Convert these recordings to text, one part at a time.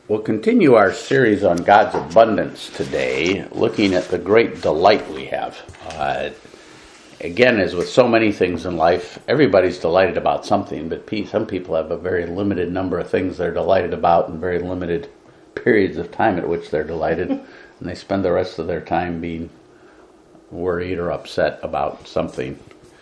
We'll continue our series on God's abundance today, looking at the great delight we have. Again, as with so many things in life, everybody's delighted about something, but some people have a very limited number of things they're delighted about and very limited periods of time at which they're delighted, and they spend the rest of their time being worried or upset about something.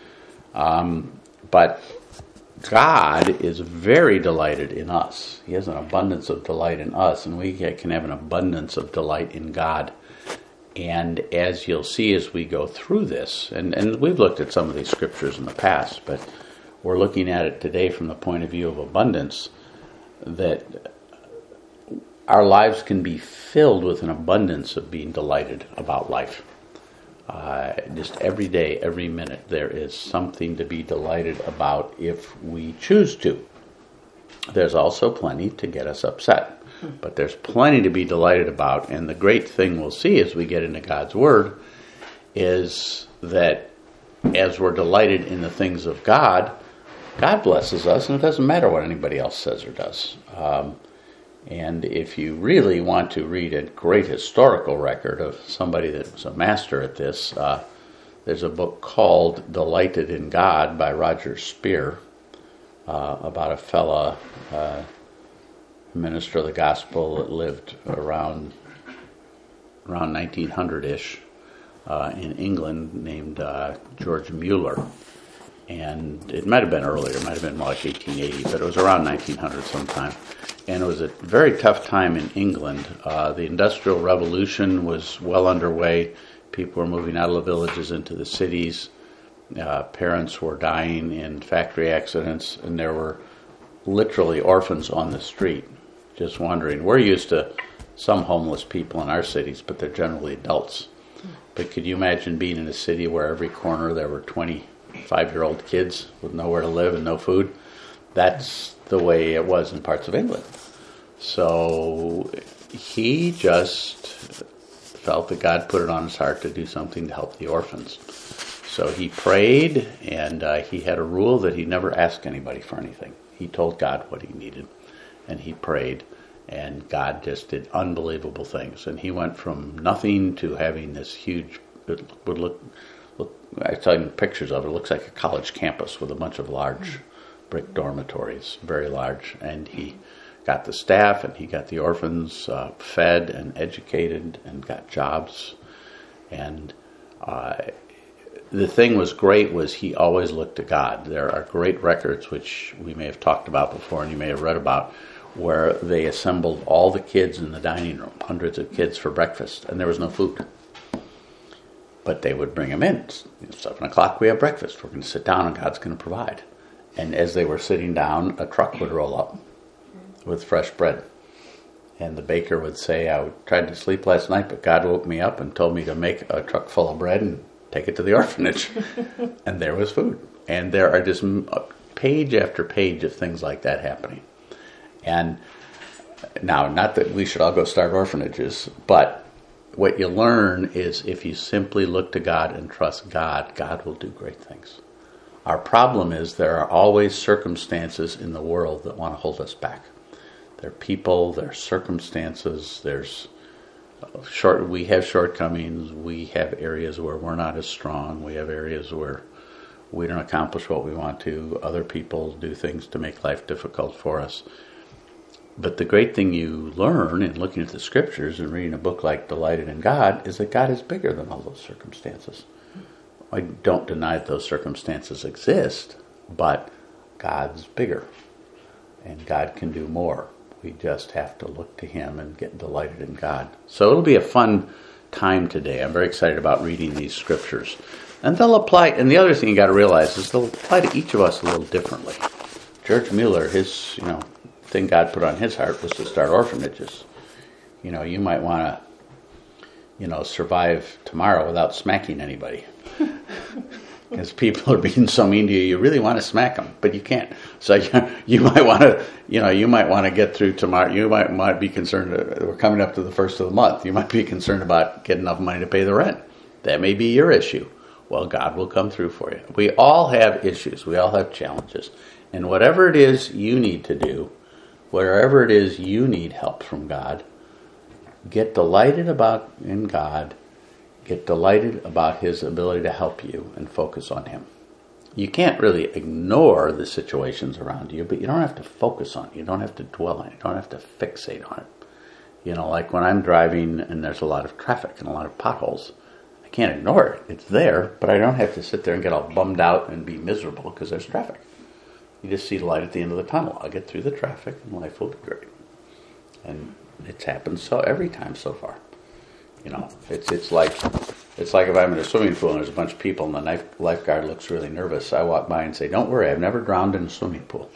But God is very delighted in us. He has an abundance of delight in us, and we can have an abundance of delight in God. And as you'll see as we go through this, and we've looked at some of these scriptures in the past, but we're looking at it today from the point of view of abundance, that our lives can be filled with an abundance of being delighted about life. Just every day, every minute, there is something to be delighted about if we choose to. There's also plenty to get us upset, but there's plenty to be delighted about. And the great thing we'll see as we get into God's Word is that as we're delighted in the things of God, God blesses us, and it doesn't matter what anybody else says or does. And if you really want to read a great historical record of somebody that was a master at this, there's a book called Delighted in God by Roger Spear, about a fella, minister of the gospel that lived around 1900-ish in England, named George Mueller. And it might have been earlier, it might have been more like 1880, but it was around 1900 sometime. And it was a very tough time in England. The Industrial Revolution was well underway. People were moving out of the villages into the cities. Parents were dying in factory accidents, and there were literally orphans on the street just wandering. We're used to some homeless people in our cities, but they're generally adults. But could you imagine being in a city where every corner there were 25-year-old kids with nowhere to live and no food? That's the way it was in parts of England. So he just felt that God put it on his heart to do something to help the orphans. So he prayed, and he had a rule that he never asked anybody for anything. He told God what he needed, and he prayed, and God just did unbelievable things. And he went from nothing to having this huge, it would look I saw pictures of it. It looks like a college campus with a bunch of large brick dormitories, very large. And he got the staff, and he got the orphans fed and educated and got jobs. And the thing was great was he always looked to God. There are great records, which we may have talked about before and you may have read about, where they assembled all the kids in the dining room, hundreds of kids for breakfast, and there was no food. But they would bring them in. 7 o'clock we have breakfast. We're going to sit down and God's going to provide. And as they were sitting down, a truck would roll up with fresh bread. And the baker would say, I tried to sleep last night, but God woke me up and told me to make a truck full of bread and take it to the orphanage. And there was food. And there are just page after page of things like that happening. And now, not that we should all go start orphanages, but what you learn is if you simply look to God and trust God, God will do great things. Our problem is there are always circumstances in the world that want to hold us back. There are people, there are circumstances, we have shortcomings, we have areas where we're not as strong, we have areas where we don't accomplish what we want to, other people do things to make life difficult for us. But the great thing you learn in looking at the scriptures and reading a book like Delighted in God is that God is bigger than all those circumstances. I don't deny that those circumstances exist, but God's bigger, and God can do more. We just have to look to Him and get delighted in God. So it'll be a fun time today. I'm very excited about reading these scriptures. And they'll apply, and the other thing you got to realize is they'll apply to each of us a little differently. George Mueller, his, thing God put on his heart was to start orphanages. You might want to, survive tomorrow without smacking anybody. Because people are being so mean to you, you really want to smack them, but you can't. So you might want to, get through tomorrow. You might be concerned. We're coming up to the first of the month. You might be concerned about getting enough money to pay the rent. That may be your issue. Well, God will come through for you. We all have issues. We all have challenges. And whatever it is you need to do, wherever it is you need help from God, get delighted in God, get delighted about His ability to help you, and focus on Him. You can't really ignore the situations around you, but you don't have to focus on it. You don't have to dwell on it. You don't have to fixate on it. Like when I'm driving and there's a lot of traffic and a lot of potholes, I can't ignore it. It's there, but I don't have to sit there and get all bummed out and be miserable because there's traffic. You just see the light at the end of the tunnel. I'll get through the traffic and life will be great. And it's happened so every time so far. It's like if I'm in a swimming pool and there's a bunch of people and the lifeguard looks really nervous. I walk by and say, "Don't worry, I've never drowned in a swimming pool."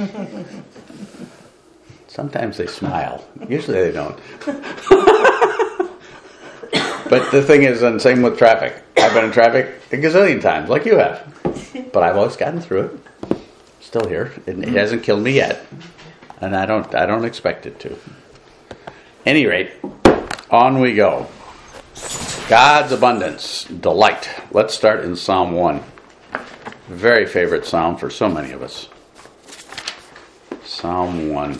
Sometimes they smile. Usually they don't. But the thing is, and same with traffic. I've been in traffic a gazillion times, like you have. But I've always gotten through it. Still here. It hasn't killed me yet. And I don't expect it to. Any rate, on we go. God's abundance, delight. Let's start in Psalm 1. Very favorite psalm for so many of us. Psalm 1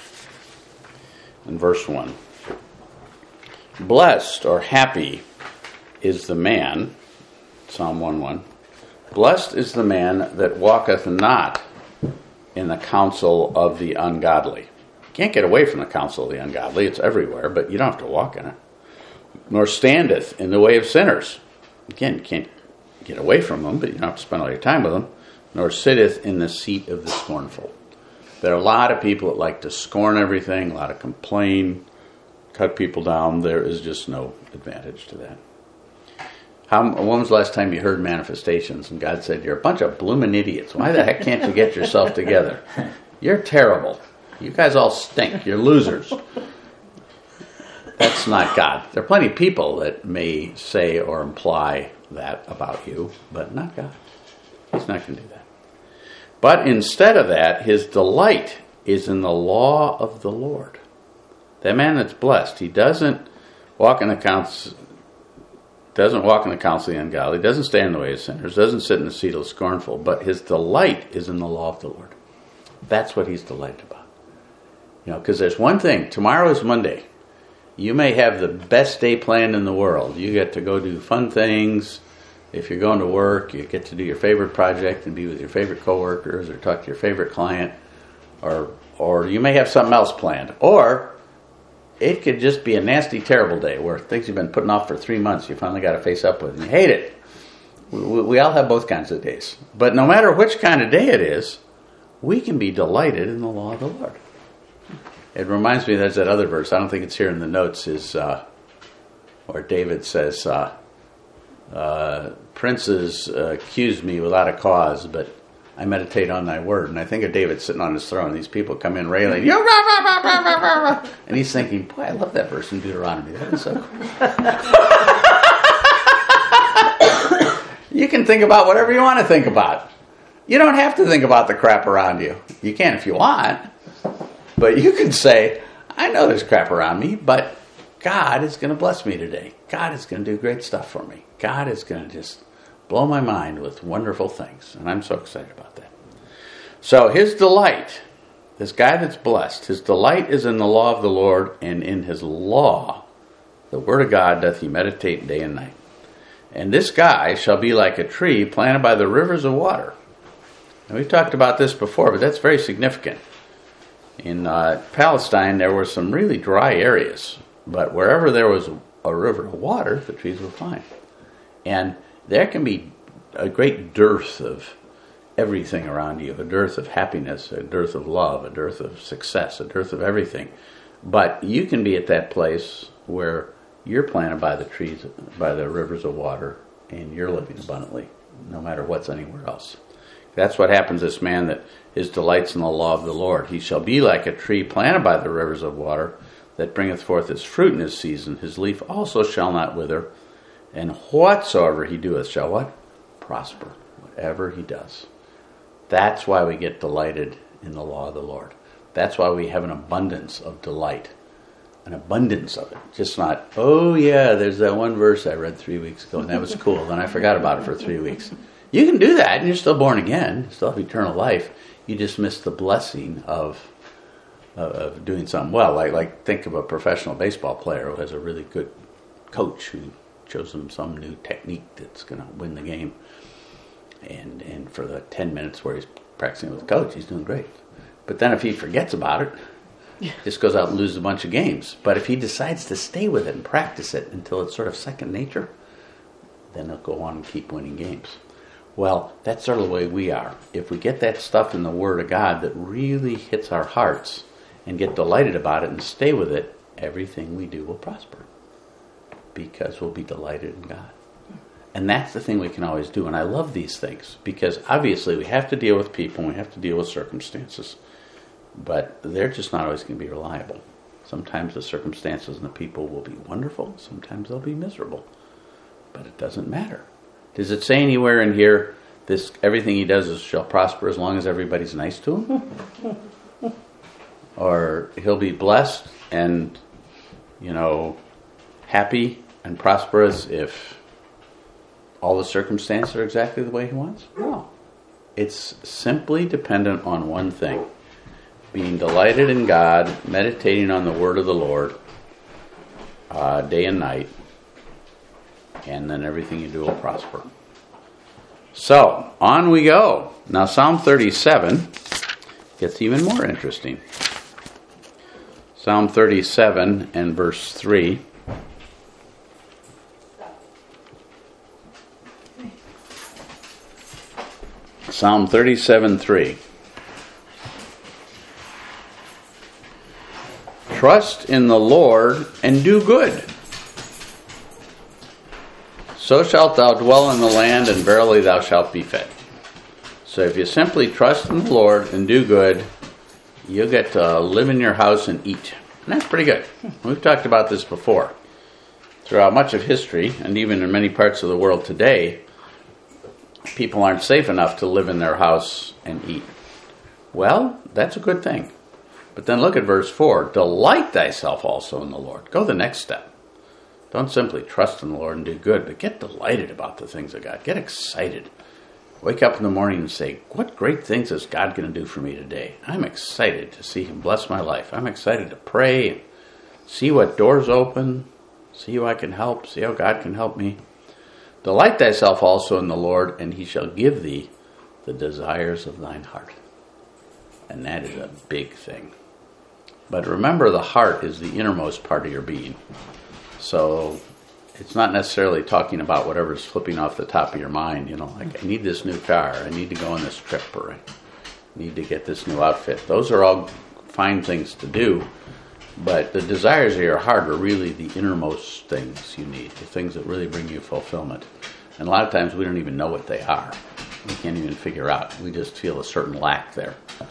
and verse 1. Blessed or happy is the man, Psalm 1:1. Blessed is the man that walketh not in the counsel of the ungodly. You can't get away from the counsel of the ungodly. It's everywhere, but you don't have to walk in it. Nor standeth in the way of sinners. Again, you can't get away from them, but you don't have to spend all your time with them. Nor sitteth in the seat of the scornful. There are a lot of people that like to scorn everything, a lot of complain, cut people down. There is just no advantage to that. When was the last time you heard manifestations and God said, "You're a bunch of bloomin' idiots. Why the heck can't you get yourself together? You're terrible. You guys all stink. You're losers." That's not God. There are plenty of people that may say or imply that about you, but not God. He's not going to do that. But instead of that, his delight is in the law of the Lord. That man that's blessed, he doesn't walk in the counsel of the ungodly, doesn't stand in the way of sinners, doesn't sit in the seat of the scornful, but his delight is in the law of the Lord. That's what he's delighted about. Because there's one thing. Tomorrow is Monday. You may have the best day planned in the world. You get to go do fun things. If you're going to work, you get to do your favorite project and be with your favorite coworkers or talk to your favorite client. Or you may have something else planned. Or it could just be a nasty, terrible day where things you've been putting off for 3 months, you finally got to face up with and you hate it. We all have both kinds of days. But no matter which kind of day it is, we can be delighted in the law of the Lord. It reminds me, there's that other verse, I don't think it's here in the notes, is where David says, princes accuse me without a cause, but I meditate on thy word. And I think of David sitting on his throne. These people come in railing, and he's thinking, boy, I love that verse in Deuteronomy. That is so cool. You can think about whatever you want to think about. You don't have to think about the crap around you. You can if you want. But you can say, I know there's crap around me, but God is going to bless me today. God is going to do great stuff for me. God is going to just blow my mind with wonderful things. And I'm so excited about that. So his delight, this guy that's blessed, his delight is in the law of the Lord, and in his law, the word of God, doth he meditate day and night. And this guy shall be like a tree planted by the rivers of water. And we've talked about this before, but that's very significant. In Palestine, there were some really dry areas, but wherever there was a river of water, the trees were fine. And there can be a great dearth of everything around you, a dearth of happiness, a dearth of love, a dearth of success, a dearth of everything. But you can be at that place where you're planted by the trees, by the rivers of water, and you're living abundantly, no matter what's anywhere else. That's what happens to this man that his delights in the law of the Lord. He shall be like a tree planted by the rivers of water, that bringeth forth his fruit in his season. His leaf also shall not wither, and whatsoever he doeth shall what? Prosper. Whatever he does. That's why we get delighted in the law of the Lord. That's why we have an abundance of delight. An abundance of it. Just not, oh yeah, there's that one verse I read 3 weeks ago, and that was cool, then I forgot about it for 3 weeks. You can do that, and you're still born again. You still have eternal life. You just miss the blessing of of doing something well. Like think of a professional baseball player who has a really good coach who shows him some new technique that's going to win the game. And for the 10 minutes where he's practicing with the coach, he's doing great. But then if he forgets about it, just goes out and loses a bunch of games. But if he decides to stay with it and practice it until it's sort of second nature, then he'll go on and keep winning games. Well, that's sort of the way we are. If we get that stuff in the Word of God that really hits our hearts and get delighted about it and stay with it, everything we do will prosper because we'll be delighted in God. And that's the thing we can always do. And I love these things because obviously we have to deal with people and we have to deal with circumstances. But they're just not always going to be reliable. Sometimes the circumstances and the people will be wonderful. Sometimes they'll be miserable. But it doesn't matter. Does it say anywhere in here, this everything he does shall prosper as long as everybody's nice to him? Or he'll be blessed and, happy and prosperous if all the circumstances are exactly the way he wants? No. It's simply dependent on one thing. Being delighted in God, meditating on the word of the Lord day and night, and then everything you do will prosper. So, on we go. Now, Psalm 37 gets even more interesting. Psalm 37 and verse 3. Psalm 37:3. Trust in the Lord and do good. So shalt thou dwell in the land, and verily thou shalt be fed. So if you simply trust in the Lord and do good, you'll get to live in your house and eat. And that's pretty good. We've talked about this before. Throughout much of history, and even in many parts of the world today, people aren't safe enough to live in their house and eat. Well, that's a good thing. But then look at verse 4. Delight thyself also in the Lord. Go the next step. Don't simply trust in the Lord and do good, but get delighted about the things of God. Get excited. Wake up in the morning and say, what great things is God going to do for me today? I'm excited to see Him bless my life. I'm excited to pray and see what doors open, see who I can help, see how God can help me. Delight thyself also in the Lord, and He shall give thee the desires of thine heart. And that is a big thing. But remember, the heart is the innermost part of your being. So it's not necessarily talking about whatever's flipping off the top of your mind. Like, I need this new car, I need to go on this trip, or I need to get this new outfit. Those are all fine things to do. But the desires of your heart are really the innermost things you need, the things that really bring you fulfillment. And a lot of times we don't even know what they are. We can't even figure out. We just feel a certain lack there.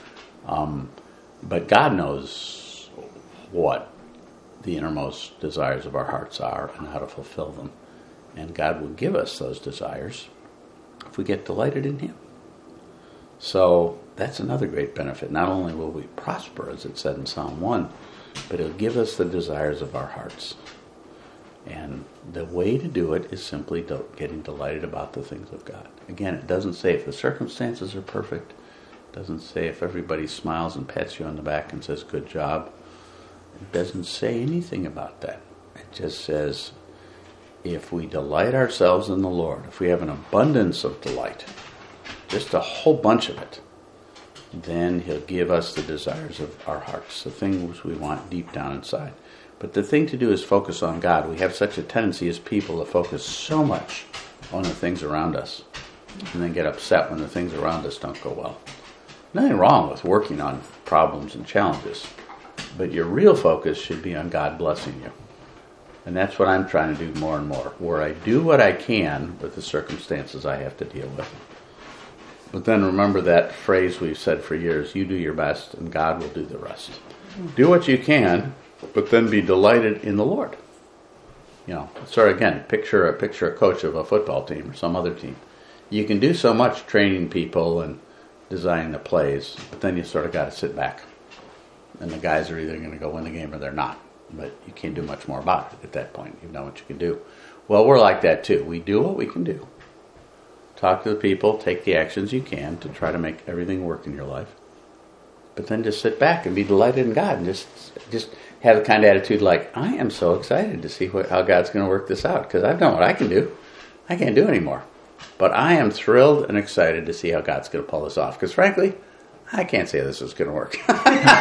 But God knows what the innermost desires of our hearts are and how to fulfill them. And God will give us those desires if we get delighted in Him. So that's another great benefit. Not only will we prosper, as it said in Psalm 1, but He'll give us the desires of our hearts. And the way to do it is simply getting delighted about the things of God. Again, it doesn't say if the circumstances are perfect. It doesn't say if everybody smiles and pats you on the back and says, good job. It doesn't say anything about that. It just says, if we delight ourselves in the Lord, if we have an abundance of delight, just a whole bunch of it, then He'll give us the desires of our hearts, the things we want deep down inside. But the thing to do is focus on God. We have such a tendency as people to focus so much on the things around us and then get upset when the things around us don't go well. Nothing wrong with working on problems and challenges, but your real focus should be on God blessing you. And that's what I'm trying to do more and more, where I do what I can with the circumstances I have to deal with. But then remember that phrase we've said for years, you do your best and God will do the rest. Do what you can, but then be delighted in the Lord. Sort of again, picture a coach of a football team or some other team. You can do so much training people and designing the plays, but then you sort of got to sit back. And the guys are either going to go win the game or they're not. But you can't do much more about it at that point. You've done what you can do. Well, we're like that too. We do what we can do. Talk to the people, take the actions you can to try to make everything work in your life. but then just sit back and be delighted in God and just have the kind of attitude like, I am so excited to see how God's going to work this out, because I've done what I can do. I can't do anymore. But I am thrilled and excited to see how God's going to pull this off, because frankly, I can't say this is going to work. But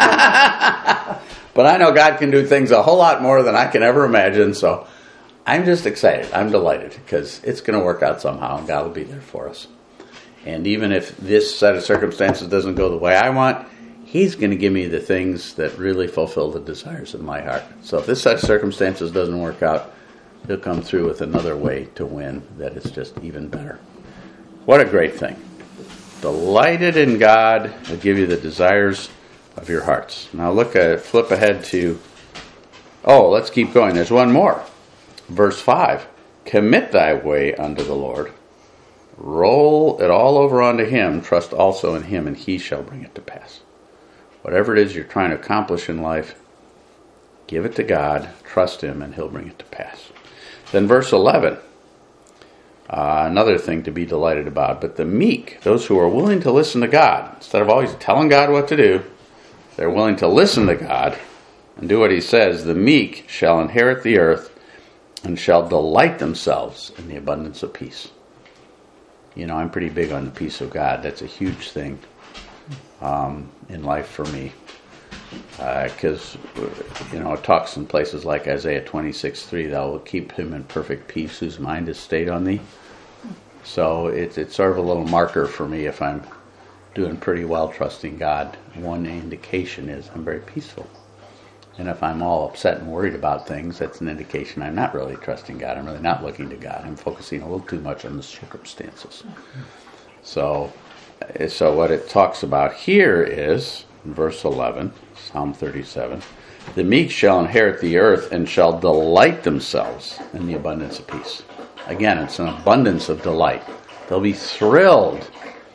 I know God can do things a whole lot more than I can ever imagine, so I'm just excited. I'm delighted, because it's going to work out somehow, and God will be there for us. And even if this set of circumstances doesn't go the way I want, He's going to give me the things that really fulfill the desires of my heart. So if this set of circumstances doesn't work out, He'll come through with another way to win that is just even better. What a great thing. Delighted in God will give you the desires of your hearts. Now flip ahead to, let's keep going. There's one more. Verse 5. Commit thy way unto the Lord. Roll it all over unto Him. Trust also in Him, and He shall bring it to pass. Whatever it is you're trying to accomplish in life, give it to God, trust Him, and He'll bring it to pass. Then verse 11. Another thing to be delighted about. But the meek, those who are willing to listen to God, instead of always telling God what to do, they're willing to listen to God and do what He says. The meek shall inherit the earth and shall delight themselves in the abundance of peace. You know, I'm pretty big on the peace of God. That's a huge thing in life for me. Because, it talks in places like Isaiah 26:3, thou wilt keep him in perfect peace whose mind is stayed on thee. So it's sort of a little marker for me if I'm doing pretty well trusting God. One indication is I'm very peaceful. And if I'm all upset and worried about things, that's an indication I'm not really trusting God. I'm really not looking to God. I'm focusing a little too much on the circumstances. So what it talks about here is, in verse 11, Psalm 37, the meek shall inherit the earth and shall delight themselves in the abundance of peace. Again, it's an abundance of delight. They'll be thrilled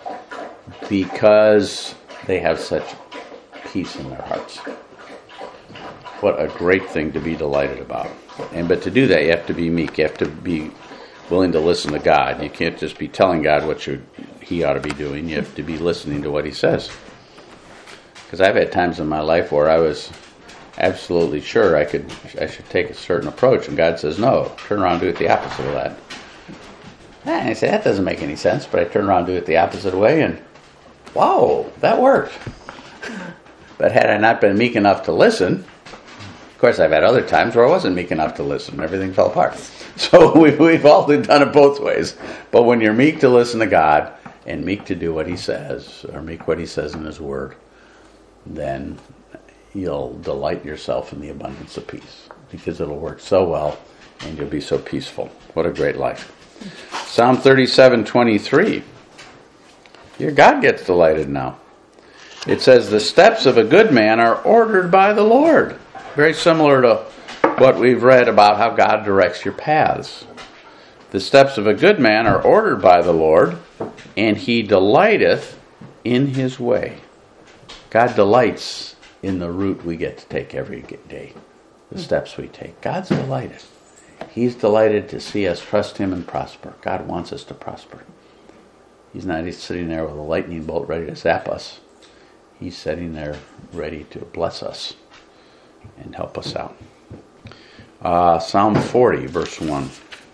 because they have such peace in their hearts. What a great thing to be delighted about. But to do that, you have to be meek. You have to be willing to listen to God. You can't just be telling God what He ought to be doing. You have to be listening to what He says. Because I've had times in my life where I was absolutely sure I should take a certain approach, and God says, no, turn around and do it the opposite of that. And I say, that doesn't make any sense, but I turn around and do it the opposite way, and wow, that worked. But had I not been meek enough to listen, of course I've had other times where I wasn't meek enough to listen, and everything fell apart. So we've all done it both ways. But when you're meek to listen to God, and meek to do what He says, or meek what He says in His Word, then you'll delight yourself in the abundance of peace, because it'll work so well and you'll be so peaceful. What a great life. Psalm 37:23. Your God gets delighted now. It says, the steps of a good man are ordered by the Lord. Very similar to what we've read about how God directs your paths. The steps of a good man are ordered by the Lord, and He delighteth in His way. God delights in the route we get to take every day, the steps we take. God's delighted. He's delighted to see us trust Him and prosper. God wants us to prosper. He's not sitting there with a lightning bolt ready to zap us. He's sitting there ready to bless us and help us out. Psalm 40, verse 1.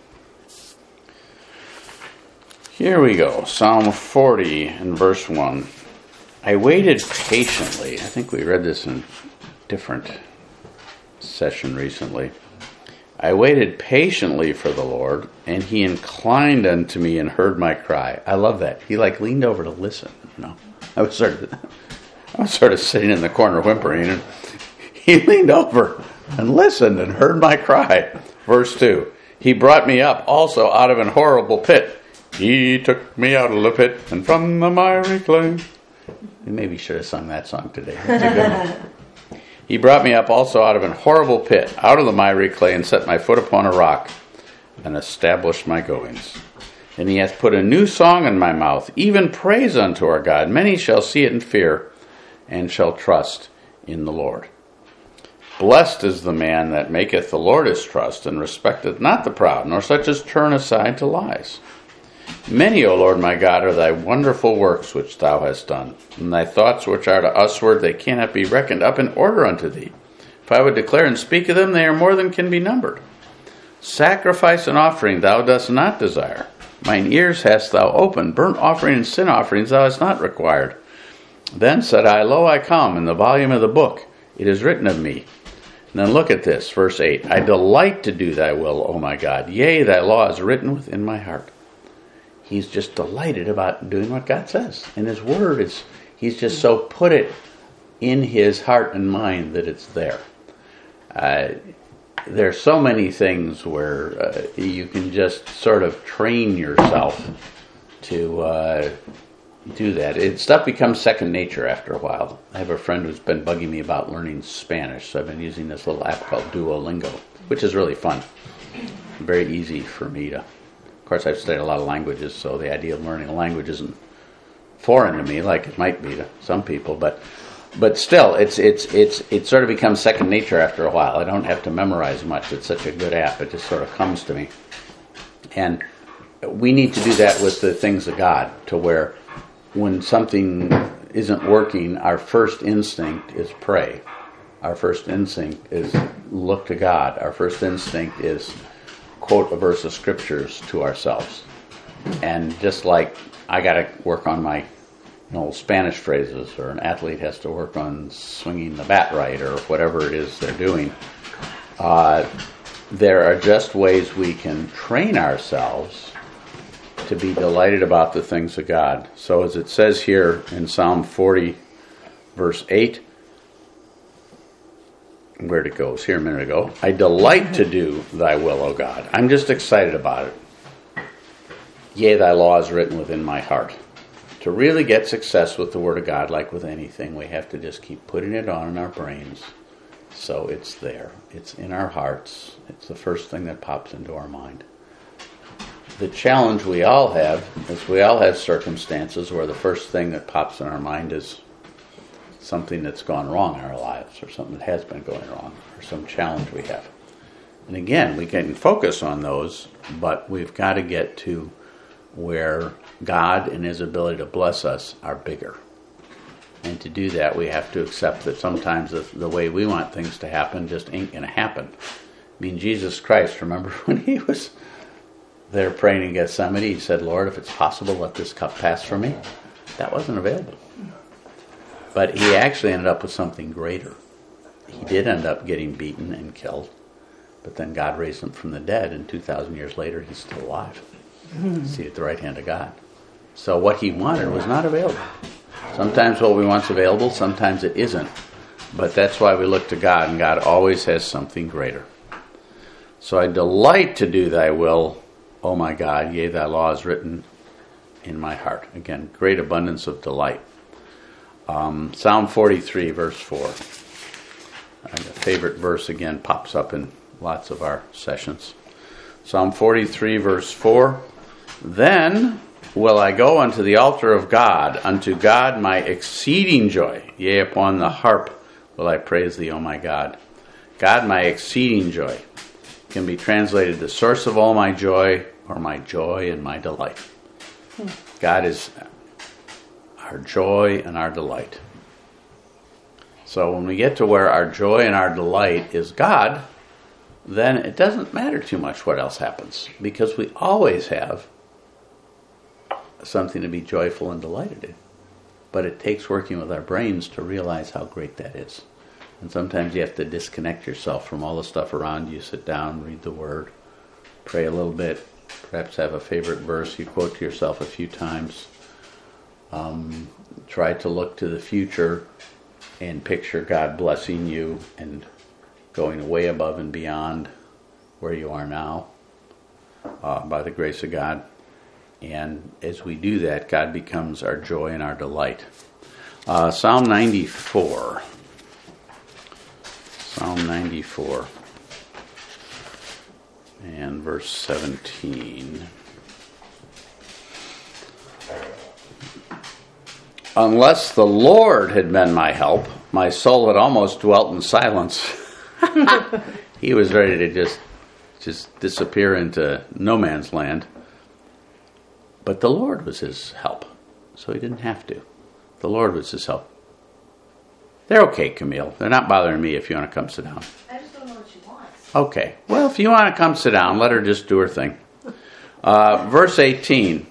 Here we go. Psalm 40 and verse 1. I waited patiently. I think we read this in a different session recently. I waited patiently for the Lord, and He inclined unto me and heard my cry. I love that. He leaned over to listen. I was sort of sitting in the corner whimpering, and He leaned over and listened and heard my cry. Verse 2. He brought me up also out of an horrible pit. He took me out of the pit and from the miry clay. We maybe should have sung that song today. That's a good one. He brought me up also out of an horrible pit, out of the miry clay, and set my foot upon a rock, and established my goings. And He hath put a new song in my mouth, even praise unto our God. Many shall see it and fear, and shall trust in the Lord. Blessed is the man that maketh the Lord his trust, and respecteth not the proud, nor such as turn aside to lies. Many, O Lord my God, are thy wonderful works which thou hast done, and thy thoughts which are to usward, they cannot be reckoned up in order unto thee. If I would declare and speak of them, they are more than can be numbered. Sacrifice and offering thou dost not desire. Mine ears hast thou opened. Burnt offering and sin offerings thou hast not required. Then said I, Lo, I come. In the volume of the book it is written of me. And then look at this, verse 8. I delight to do thy will, O my God. Yea, thy law is written within my heart. He's just delighted about doing what God says. And his word is, he's just so put it in his heart and mind that it's there. There are so many things where you can just sort of train yourself to do that. Stuff becomes second nature after a while. I have a friend who's been bugging me about learning Spanish, so I've been using this little app called Duolingo, which is really fun. Very easy for me to... Of course, I've studied a lot of languages, so the idea of learning a language isn't foreign to me like it might be to some people, but still, it sort of becomes second nature after a while. I don't have to memorize much. It's such a good app. It just sort of comes to me. And we need to do that with the things of God, to where when something isn't working, our first instinct is pray. Our first instinct is look to God. Our first instinct is quote a verse of scriptures to ourselves. And just like I got to work on my Spanish phrases, or an athlete has to work on swinging the bat right, or whatever it is they're doing, there are just ways we can train ourselves to be delighted about the things of God. So as it says here in Psalm 40, verse 8, where'd it go? It was here a minute ago. I delight to do thy will, O God. I'm just excited about it. Yea, thy law is written within my heart. To really get success with the Word of God, like with anything, we have to just keep putting it on in our brains so it's there. It's in our hearts. It's the first thing that pops into our mind. The challenge we all have is we all have circumstances where the first thing that pops in our mind is something that's gone wrong in our lives, or something that has been going wrong, or some challenge we have. And again, we can focus on those, but we've got to get to where God and his ability to bless us are bigger. And to do that, we have to accept that sometimes the way we want things to happen just ain't going to happen. I mean, Jesus Christ, remember when he was there praying in Gethsemane, he said, Lord, if it's possible, let this cup pass from me. That wasn't available. But he actually ended up with something greater. He did end up getting beaten and killed, but then God raised him from the dead, and 2,000 years later, he's still alive. See, at the right hand of God. So what he wanted was not available. Sometimes what we want's available, sometimes it isn't. But that's why we look to God, and God always has something greater. So I delight to do thy will, O my God, yea, thy law is written in my heart. Again, great abundance of delight. Psalm 43, verse 4. A favorite verse, again, pops up in lots of our sessions. Psalm 43, verse 4. Then will I go unto the altar of God, unto God my exceeding joy. Yea, upon the harp will I praise thee, O my God. God, my exceeding joy. Can be translated the source of all my joy, or my joy and my delight. God is our joy and our delight. So when we get to where our joy and our delight is God, then it doesn't matter too much what else happens, because we always have something to be joyful and delighted in. But it takes working with our brains to realize how great that is. And sometimes you have to disconnect yourself from all the stuff around you. Sit down, read the Word, pray a little bit, perhaps have a favorite verse you quote to yourself a few times. Try to look to the future and picture God blessing you and going way above and beyond where you are now by the grace of God. And as we do that, God becomes our joy and our delight. Psalm 94. Psalm 94 and verse 17. Unless the Lord had been my help, my soul had almost dwelt in silence. He was ready to just disappear into no man's land. But the Lord was his help, so he didn't have to. The Lord was his help. They're okay, Camille. They're not bothering me if you want to come sit down. I just don't know what she wants. Okay. Well, if you want to come sit down, let her just do her thing. Verse 18.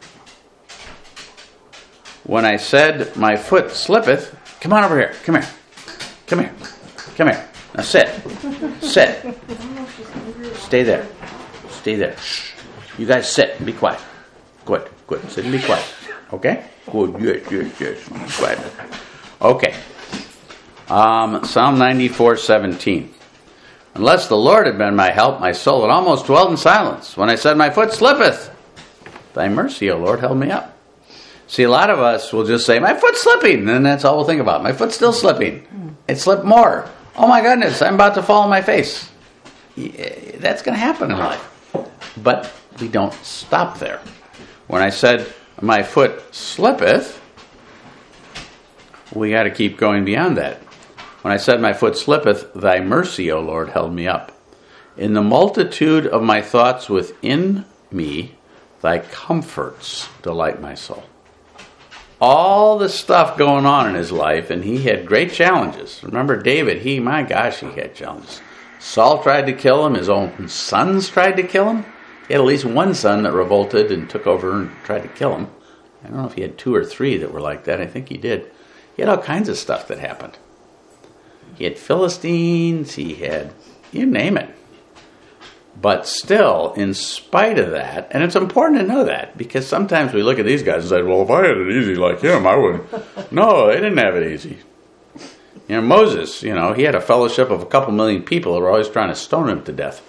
When I said, my foot slippeth, come on over here. Come here. Come here. Come here. Now sit. Sit. Stay there. Stay there. Shh. You guys sit and be quiet. Good. Good. Sit and be quiet. Okay? Good. Yes. Be quiet. Okay. Psalm 94:17. Unless the Lord had been my help, my soul had almost dwelt in silence. When I said, my foot slippeth, thy mercy, O Lord, held me up. See, a lot of us will just say, my foot's slipping, and that's all we'll think about. My foot's still slipping. It slipped more. Oh my goodness, I'm about to fall on my face. That's going to happen in life. But we don't stop there. When I said, my foot slippeth, we got to keep going beyond that. When I said, my foot slippeth, thy mercy, O Lord, held me up. In the multitude of my thoughts within me, thy comforts delight my soul. All the stuff going on in his life, and he had great challenges. Remember David, he had challenges. Saul tried to kill him. His own sons tried to kill him. He had at least one son that revolted and took over and tried to kill him. I don't know if he had 2 or 3 that were like that. I think he did. He had all kinds of stuff that happened. He had Philistines. He had, you name it. But still, in spite of that, and it's important to know that, because sometimes we look at these guys and say, well, if I had it easy like him, I would. No, they didn't have it easy. Moses, he had a fellowship of a couple million people who were always trying to stone him to death.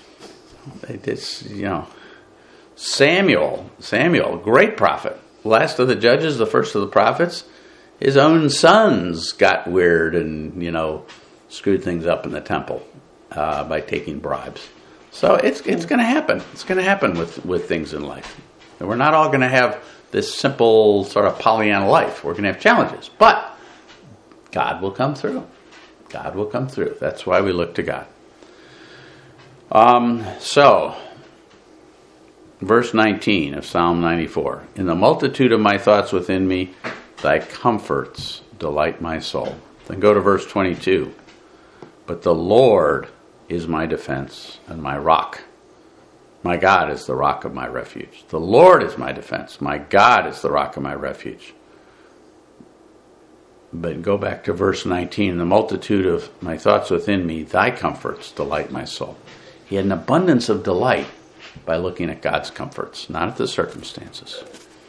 Samuel, great prophet, last of the judges, the first of the prophets. His own sons got weird and, screwed things up in the temple by taking bribes. So it's going to happen. It's going to happen with things in life. And we're not all going to have this simple sort of Pollyanna life. We're going to have challenges. But God will come through. God will come through. That's why we look to God. So, verse 19 of Psalm 94. In the multitude of my thoughts within me, thy comforts delight my soul. Then go to verse 22. But the Lord is my defense and my rock. My God is the rock of my refuge. The Lord is my defense. My God is the rock of my refuge. But go back to verse 19. In the multitude of my thoughts within me, thy comforts delight my soul. He had an abundance of delight by looking at God's comforts, not at the circumstances.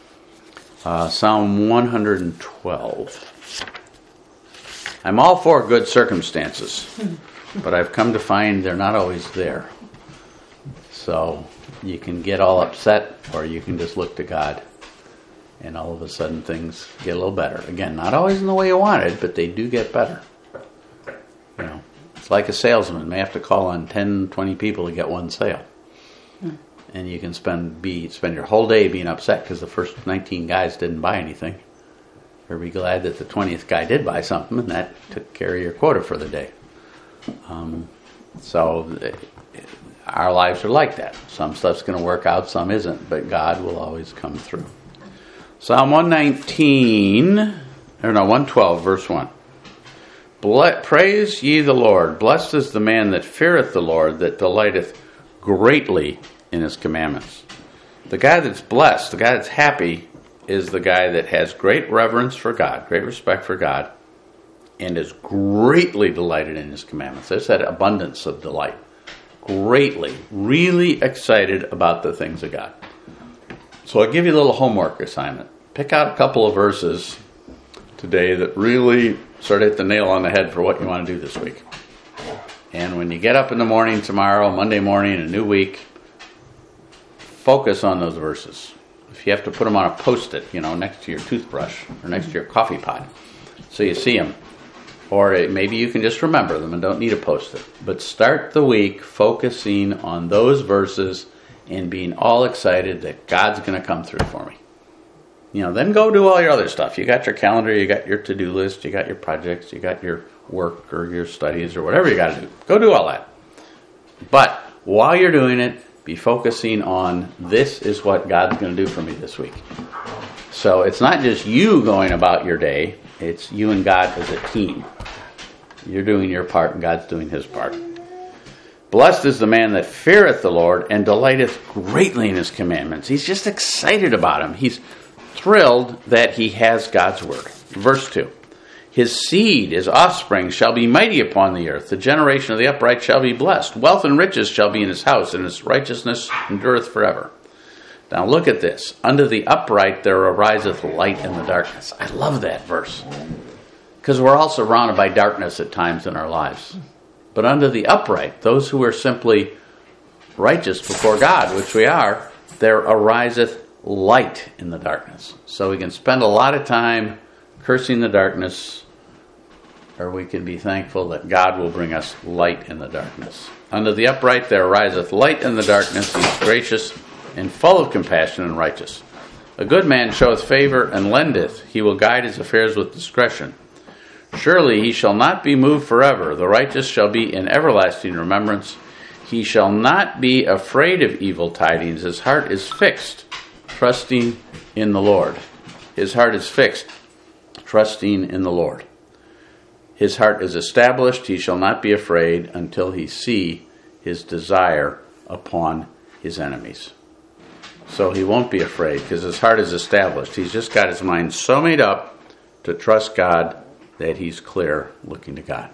Psalm 112. I'm all for good circumstances, but I've come to find they're not always there. So you can get all upset, or you can just look to God, and all of a sudden things get a little better. Again, not always in the way you wanted, but they do get better. It's like a salesman may have to call on 10, 20 people to get one sale. And you can spend your whole day being upset because the first 19 guys didn't buy anything. Or be glad that the 20th guy did buy something, and that took care of your quota for the day. So our lives are like that. Some stuff's going to work out, some isn't, but God will always come through. Psalm 112, verse 1. Praise ye the Lord. Blessed is the man that feareth the Lord, that delighteth greatly in his commandments. The guy that's blessed, the guy that's happy, is the guy that has great reverence for God, great respect for God, and is greatly delighted in his commandments. There's that abundance of delight. Greatly, really excited about the things of God. So I'll give you a little homework assignment. Pick out a couple of verses today that really sort of hit the nail on the head for what you want to do this week. And when you get up in the morning tomorrow, Monday morning, a new week, focus on those verses. If you have to put them on a Post-it, next to your toothbrush or next to your coffee pot, so you see them. Or maybe you can just remember them and don't need a Post-it. But start the week focusing on those verses and being all excited that God's going to come through for me. Then go do all your other stuff. You got your calendar, you got your to-do list, you got your projects, you got your work or your studies or whatever you got to do. Go do all that. But while you're doing it, be focusing on this is what God's going to do for me this week. So it's not just you going about your day, it's you and God as a team. You're doing your part and God's doing his part. Blessed is the man that feareth the Lord and delighteth greatly in his commandments. He's just excited about him. He's thrilled that he has God's word. Verse 2. His seed, his offspring, shall be mighty upon the earth. The generation of the upright shall be blessed. Wealth and riches shall be in his house, and his righteousness endureth forever. Now look at this. Unto the upright there ariseth light in the darkness. I love that verse. Because we're all surrounded by darkness at times in our lives. But unto the upright, those who are simply righteous before God, which we are, there ariseth light in the darkness. So we can spend a lot of time cursing the darkness, or we can be thankful that God will bring us light in the darkness. Unto the upright there ariseth light in the darkness. He is gracious and full of compassion and righteous. A good man showeth favor and lendeth. He will guide his affairs with discretion. Surely he shall not be moved forever. The righteous shall be in everlasting remembrance. He shall not be afraid of evil tidings. His heart is fixed, trusting in the Lord. His heart is fixed, trusting in the Lord. His heart is established. He shall not be afraid until he see his desire upon his enemies. So he won't be afraid because his heart is established. He's just got his mind so made up to trust God that he's clear looking to God.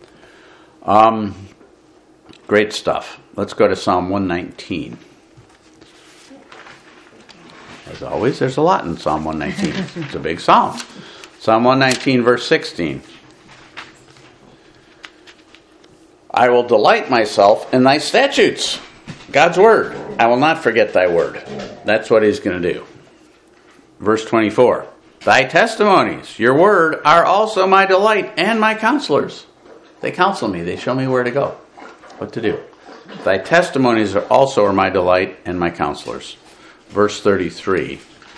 Great stuff. Let's go to Psalm 119. As always, there's a lot in Psalm 119. It's a big psalm. Psalm 119, verse 16. I will delight myself in thy statutes. God's word. I will not forget thy word. That's what he's going to do. Verse 24. Thy testimonies, your word, are also my delight and my counselors. They counsel me. They show me where to go, what to do. Thy testimonies also are my delight and my counselors. Verse 33.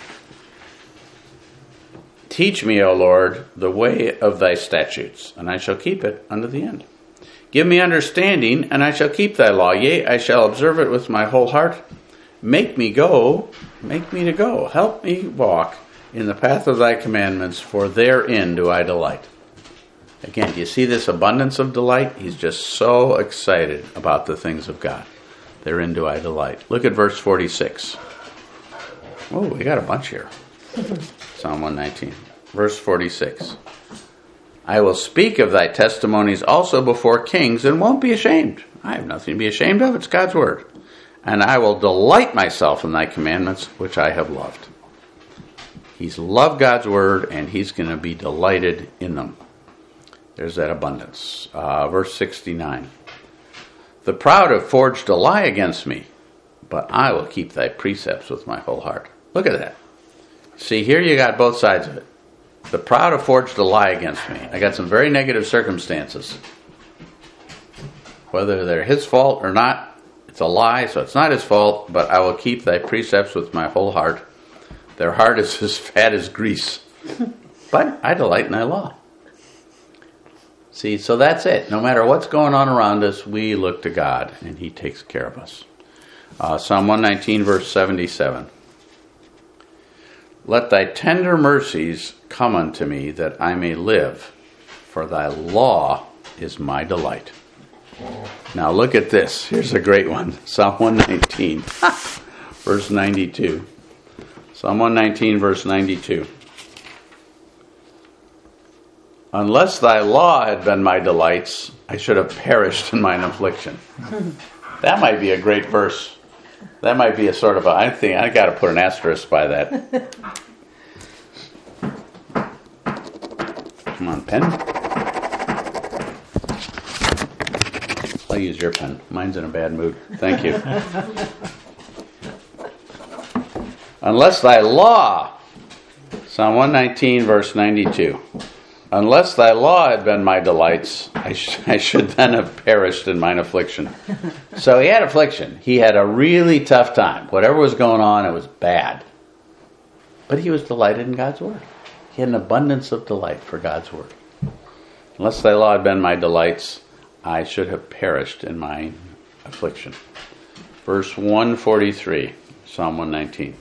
Teach me, O Lord, the way of thy statutes, and I shall keep it unto the end. Give me understanding, and I shall keep thy law. Yea, I shall observe it with my whole heart. Make me to go. Help me walk in the path of thy commandments, for therein do I delight. Again, do you see this abundance of delight? He's just so excited about the things of God. Therein do I delight. Look at verse 46. Oh, we got a bunch here. Psalm 119. Verse 46. I will speak of thy testimonies also before kings and won't be ashamed. I have nothing to be ashamed of. It's God's word. And I will delight myself in thy commandments, which I have loved. He's loved God's word, and he's going to be delighted in them. There's that abundance. Verse 69. The proud have forged a lie against me, but I will keep thy precepts with my whole heart. Look at that. See, here you got both sides of it. The proud have forged a lie against me. I got some very negative circumstances. Whether they're his fault or not, it's a lie, so it's not his fault, but I will keep thy precepts with my whole heart. Their heart is as fat as grease. But I delight in thy law. See, so that's it. No matter what's going on around us, we look to God, and he takes care of us. Psalm 119, verse 77. Let thy tender mercies come unto me, that I may live, for thy law is my delight. Now look at this. Here's a great one. Psalm 119, verse 92. Psalm 119, verse 92. Unless thy law had been my delights, I should have perished in mine affliction. That might be a great verse. That might be a sort of I think I got to put an asterisk by that. Come on, pen. I'll use your pen. Mine's in a bad mood. Thank you. Unless thy law, Psalm 119, verse 92. Unless thy law had been my delights, I should then have perished in mine affliction. So he had affliction. He had a really tough time. Whatever was going on, it was bad. But he was delighted in God's word. He had an abundance of delight for God's word. Unless thy law had been my delights, I should have perished in my affliction. Verse 143, Psalm 119.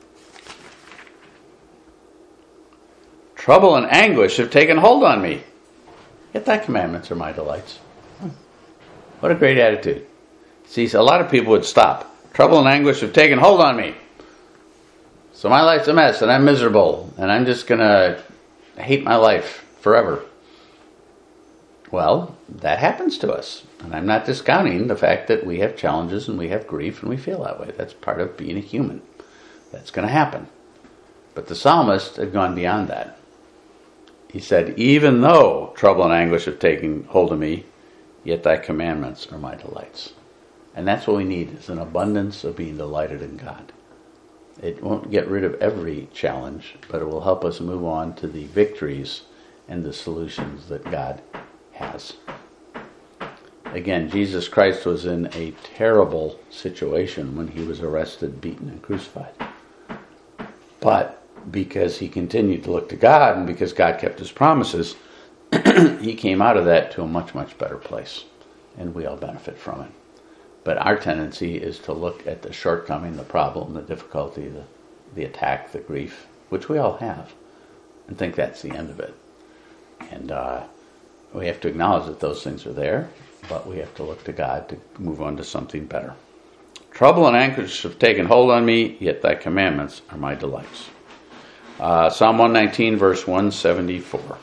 Trouble and anguish have taken hold on me, yet thy commandments are my delights. What a great attitude. See, a lot of people would stop. Trouble and anguish have taken hold on me. So my life's a mess, and I'm miserable, and I'm just going to hate my life forever. Well, that happens to us. And I'm not discounting the fact that we have challenges and we have grief and we feel that way. That's part of being a human. That's going to happen. But the psalmist had gone beyond that. He said, even though trouble and anguish have taken hold of me, yet thy commandments are my delights. And that's what we need, is an abundance of being delighted in God. It won't get rid of every challenge, but it will help us move on to the victories and the solutions that God has. Again, Jesus Christ was in a terrible situation when he was arrested, beaten, and crucified. But because he continued to look to God and because God kept his promises, he came out of that to a much, much better place. And we all benefit from it. But our tendency is to look at the shortcoming, the problem, the difficulty, the attack, the grief, which we all have, and think that's the end of it. And we have to acknowledge that those things are there, but we have to look to God to move on to something better. Trouble and anguish have taken hold on me, yet thy commandments are my delights. Psalm 119, verse 174.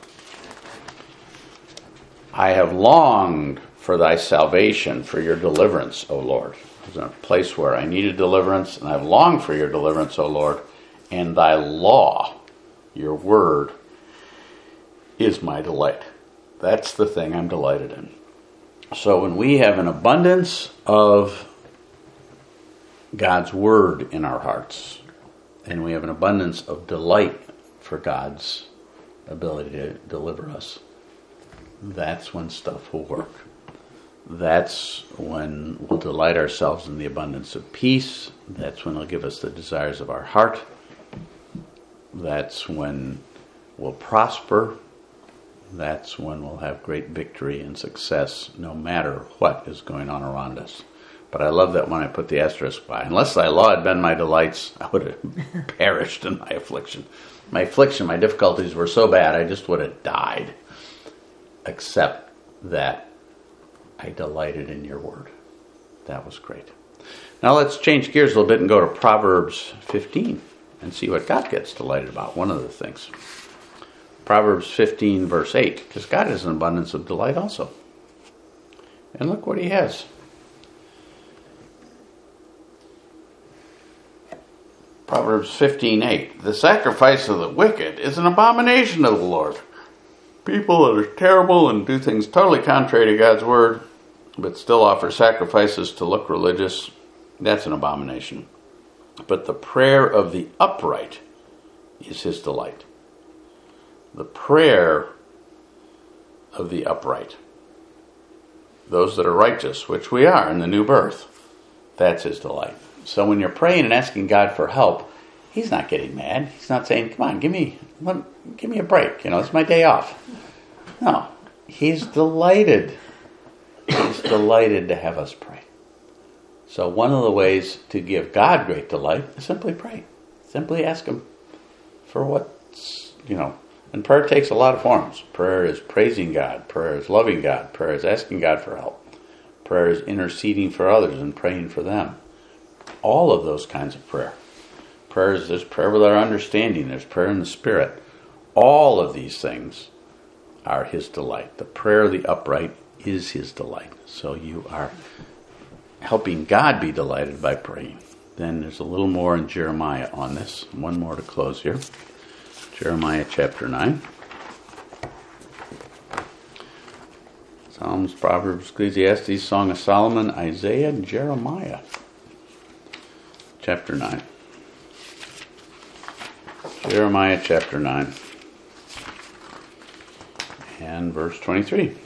I have longed for thy salvation, for your deliverance, O Lord. I was in a place where I needed deliverance, and I've longed for your deliverance, O Lord, and thy law, your word, is my delight. That's the thing I'm delighted in. So when we have an abundance of God's word in our hearts, and we have an abundance of delight for God's ability to deliver us, that's when stuff will work. That's when we'll delight ourselves in the abundance of peace. That's when it'll give us the desires of our heart. That's when we'll prosper. That's when we'll have great victory and success no matter what is going on around us. But I love that when I put the asterisk by. Unless thy law had been my delights, I would have perished in my affliction. My affliction, my difficulties were so bad, I just would have died. Except that I delighted in your word. That was great. Now let's change gears a little bit and go to Proverbs 15 and see what God gets delighted about. One of the things. Proverbs 15, verse 8. Because God has an abundance of delight also. And look what he has. Proverbs 15:8. The sacrifice of the wicked is an abomination to the Lord. People that are terrible and do things totally contrary to God's word, but still offer sacrifices to look religious, that's an abomination. But the prayer of the upright is his delight. The prayer of the upright. Those that are righteous, which we are in the new birth, that's his delight. So when you're praying and asking God for help, he's not getting mad. He's not saying, come on, give me a break. It's my day off. No, he's delighted. He's delighted to have us pray. So one of the ways to give God great delight is simply pray. Simply ask him for what's, and prayer takes a lot of forms. Prayer is praising God. Prayer is loving God. Prayer is asking God for help. Prayer is interceding for others and praying for them. All of those kinds of prayer. There's prayer with our understanding. There's prayer in the Spirit. All of these things are his delight. The prayer of the upright is his delight. So you are helping God be delighted by praying. Then there's a little more in Jeremiah on this. One more to close here. Jeremiah chapter 9. Psalms, Proverbs, Ecclesiastes, Song of Solomon, Isaiah, and Jeremiah. Chapter 9. Jeremiah chapter 9. And verse 23.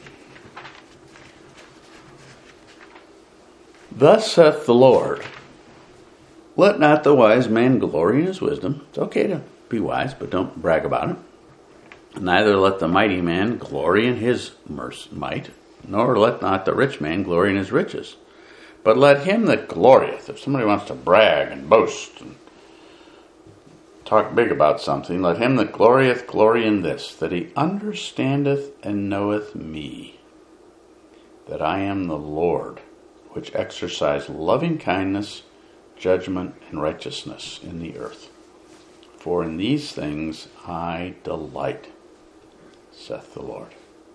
Thus saith the Lord, let not the wise man glory in his wisdom. It's okay to be wise, but don't brag about it. Neither let the mighty man glory in his might, nor let not the rich man glory in his riches. But let him that glorieth, if somebody wants to brag and boast and talk big about something, let him that glorieth glory in this, that he understandeth and knoweth me, that I am the Lord, which exercise loving kindness, judgment, and righteousness in the earth. For in these things I delight, saith the Lord.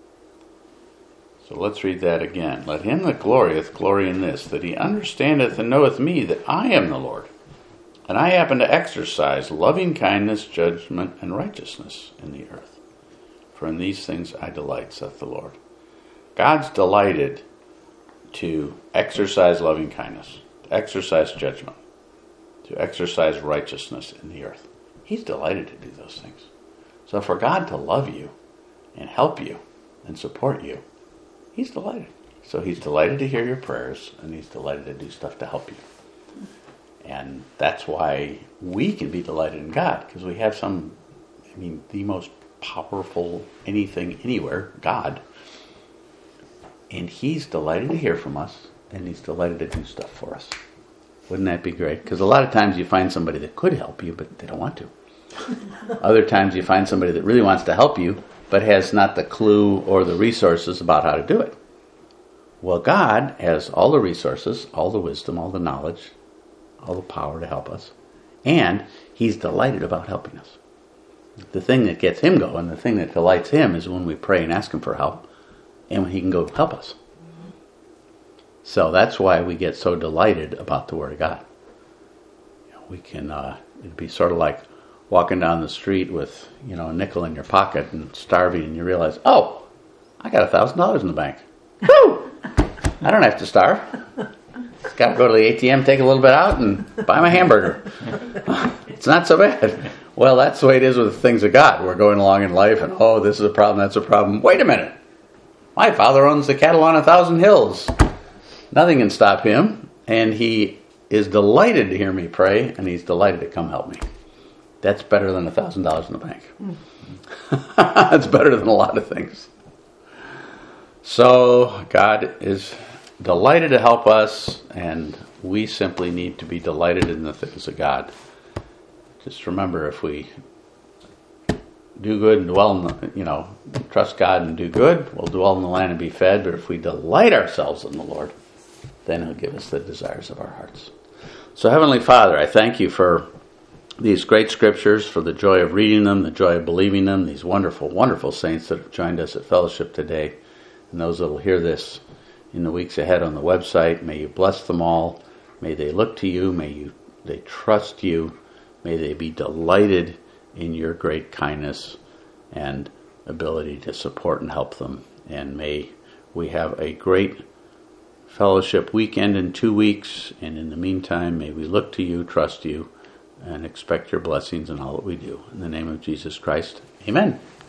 So let's read that again. Let him that glorieth glory in this, that he understandeth and knoweth me, that I am the Lord. And I happen to exercise loving kindness, judgment, and righteousness in the earth. For in these things I delight, saith the Lord. God's delighted to exercise loving kindness, to exercise judgment, to exercise righteousness in the earth. He's delighted to do those things. So for God to love you and help you and support you, He's delighted. So He's delighted to hear your prayers, and He's delighted to do stuff to help you. And that's why we can be delighted in God, because we have the most powerful anything anywhere, God. And He's delighted to hear from us, and He's delighted to do stuff for us. Wouldn't that be great? Because a lot of times you find somebody that could help you, but they don't want to. Other times you find somebody that really wants to help you, but has not the clue or the resources about how to do it. Well, God has all the resources, all the wisdom, all the knowledge, all the power to help us. And He's delighted about helping us. The thing that gets Him going, the thing that delights Him, is when we pray and ask Him for help, and when He can go help us. So that's why we get so delighted about the Word of God. We can, it'd be sort of like walking down the street with, a nickel in your pocket and starving, and you realize, oh, I got $1,000 in the bank. Woo! I don't have to starve. Just got to go to the ATM, take a little bit out, and buy my hamburger. It's not so bad. Well, that's the way it is with the things of God. We're going along in life, and this is a problem, that's a problem. Wait a minute. My Father owns the cattle on 1,000 hills. Nothing can stop Him, and He is delighted to hear me pray, and He's delighted to come help me. That's better than $1,000 in the bank. That's better than a lot of things. So God is delighted to help us, and we simply need to be delighted in the things of God. Just remember, if we do good and dwell in trust God and do good, we'll dwell in the land and be fed. But if we delight ourselves in the Lord, then He'll give us the desires of our hearts. So Heavenly Father, I thank You for these great scriptures, for the joy of reading them, the joy of believing them, these wonderful, wonderful saints that have joined us at fellowship today, and those that will hear this in the weeks ahead on the website. May You bless them all. May they look to You. May they trust You. May they be delighted in Your great kindness and ability to support and help them. And may we have a great fellowship weekend in 2 weeks. And in the meantime, may we look to You, trust You, and expect Your blessings in all that we do. In the name of Jesus Christ, amen.